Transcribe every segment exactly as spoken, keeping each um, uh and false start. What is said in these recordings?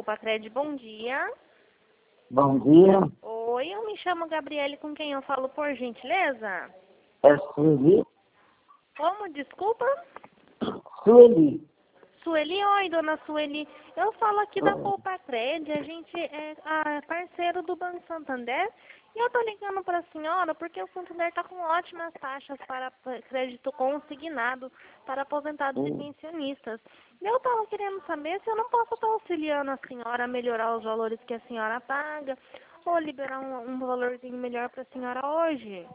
Poupa-Cred, bom dia. Bom dia. Oi, eu me chamo Gabriele, com quem eu falo, por gentileza? É Sueli? Como, desculpa? Sueli. Sueli, oi, dona Sueli. Eu falo aqui da Poupa-Cred, a gente é a parceiro do Banco Santander. E eu tô ligando para a senhora porque o Santander está com ótimas taxas para crédito consignado para aposentados e pensionistas. Eu estava querendo saber se eu não posso estar auxiliando a senhora a melhorar os valores que a senhora paga ou liberar um, um valorzinho melhor para a senhora hoje.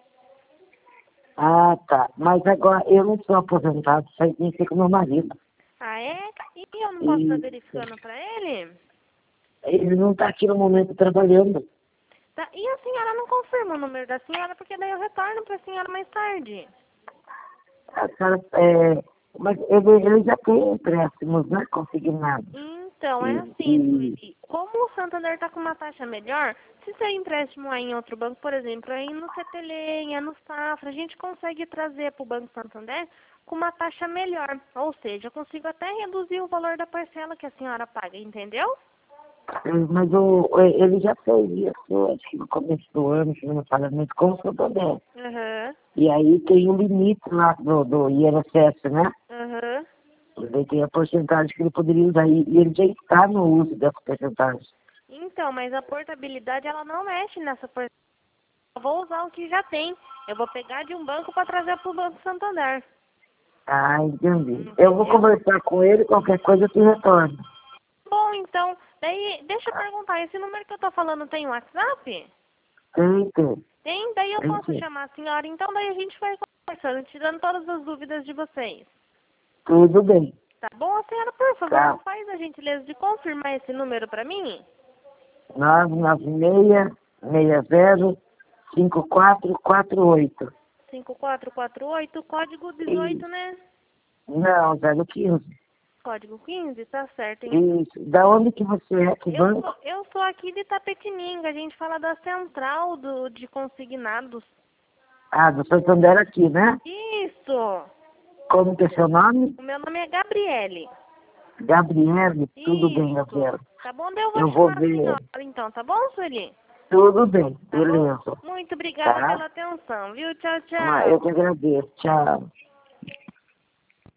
Ah, tá. Mas agora eu não sou aposentado, isso aí tem que ser com meu marido. Ah, é? E eu não posso estar E verificando para ele? ele não está aqui no momento trabalhando. Tá. E a senhora não confirma o número da senhora, porque daí eu retorno para a senhora mais tarde. A senhora, é, mas ele, ele já tem empréstimos, né, consignados. Então, é E, assim, e Sueli. Como o Santander está com uma taxa melhor, se seu empréstimo aí em outro banco, por exemplo, aí no C T Lenha, no Safra, a gente consegue trazer para o Banco Santander com uma taxa melhor. Ou seja, eu consigo até reduzir o valor da parcela que a senhora paga, entendeu? mas o, ele já fez isso, acho que no começo do ano, que no pagamento com o Santander. Aham, E aí tem um limite lá do, do I N S S, né? aham. Ele tem a porcentagem que ele poderia usar. E e ele já está no uso dessa porcentagem. Então, mas a portabilidade, ela não mexe nessa portabilidade. Eu vou usar o que já tem. Eu vou pegar de um banco para trazer para o Banco Santander. Ah, entendi. Eu vou Entendeu? conversar com ele, qualquer coisa eu te retorno. Bom, então, daí, deixa eu perguntar, esse número que eu tô falando tem WhatsApp? Tem, tem. Tem? Daí eu Tem posso sim. chamar a senhora, então daí a gente vai conversando, tirando todas as dúvidas de vocês. Tudo bem. Tá bom? A senhora, por favor, Tá. não faz a gentileza de confirmar esse número pra mim? nove nove seis, seis zero, cinco quatro quatro oito. cinco quatro quatro oito, código Isso. dezoito, né? Não, zero quinze. Código quinze, tá certo, hein? Isso. Da onde que você é? Que Eu banco? sou, eu sou aqui de Tapetininga, a gente fala da central do, de consignados. Ah, do Santander aqui, né? Isso! Como que é seu nome? O meu nome é Gabriele. Gabriele. Tudo bem, Isso. Gabriela. Tá bom? Daí eu vou Eu vou chamar a ver. senhora, então. Tá bom, Sueli? Tudo bem. Tá bom? Beleza. Muito obrigada Tá? pela atenção, viu? Tchau, Mas eu que tchau. agradeço. Tchau.